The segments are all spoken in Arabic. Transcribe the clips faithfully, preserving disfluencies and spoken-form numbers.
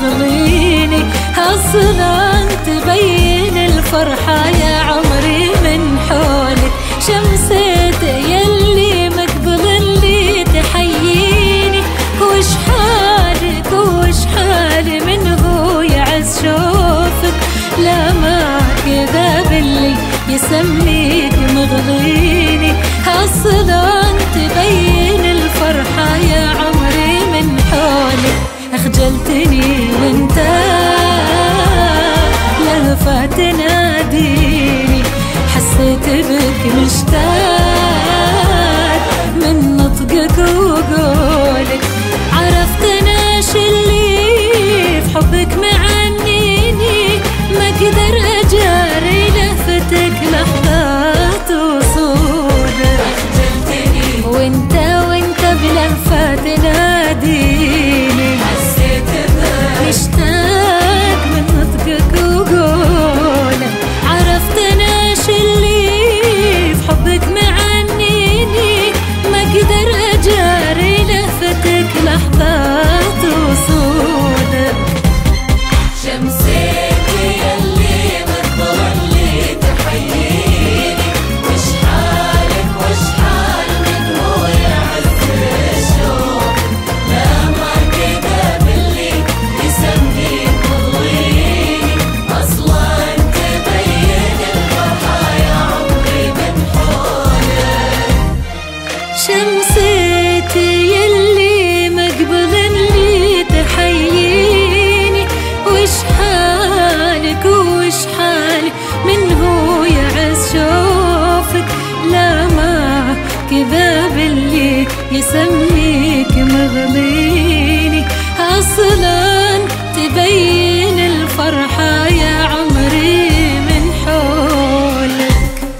مغليني، اصلا تبين الفرحة يا عمري من حولك. شمسة يلي مقبل اللي تحييني، وش حالك وش حالي من هو يعز شوفك. لا ما كذا باللي يسميك مغليني، اصلا تبين الفرحة يا عمري من حولك. اخجلتني وانت لهفة تناديني، حسيت بك مشتاق من نطقك وقولك. عرفت انا شلي في حبك معنيني، ما اقدر اجاري لهفتك لحظات وصولك. اخجلتني وانت وانت بلهفة تناديني، حسيت بك مشتاق من نطقك وقولك. عرفت انا شلي في حبك معنيني، ما اقدر اجاري لهفتك لحظات وصولك. شمسيتي يلي مقبل اللي تحييني، وش حالك وش حال من هو يعز الشوق. لا ما كذا باللي يسميك مغليني، اصلا تبين الفرحة يا عمري من حولك. شمسيتي يلي مقبل اللي تحييني، وش حالك وش حالي من هو يعز شوفك. لا ما كذا باللي يسميك مغليني، اصلا تبين الفرحة يا عمري من حولك.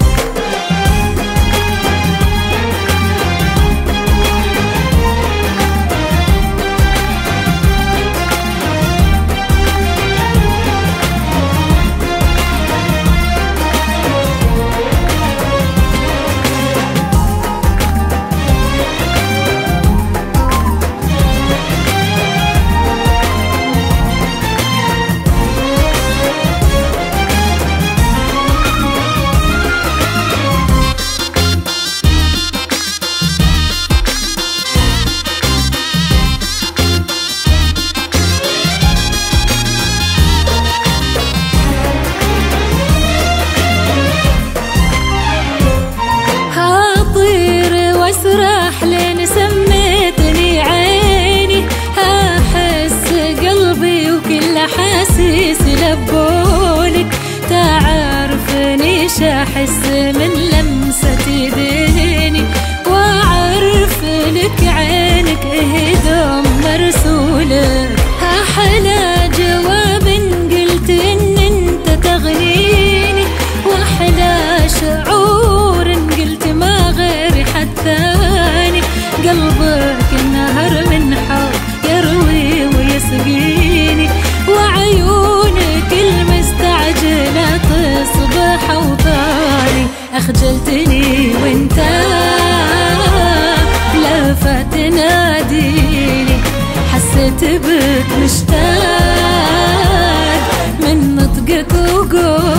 اسرح لين سميتني عيني، احس قلبي وكل احاسيسي لبولك. تعرفني شاحس من لمسة يديني، واعرف لك عينك اهدم مرسولك. احلى جواب قلت ان انت تغنيني، واحلى شعور قلت ما غيري حد ثاني. قلبك نهر من حب يروي ويسقيني، وعيونك المستعجلة تصبح اوطاني. اخجلتني وانت بلهفة تناديني، حسيت بك مشتاق من نطقك وقولك.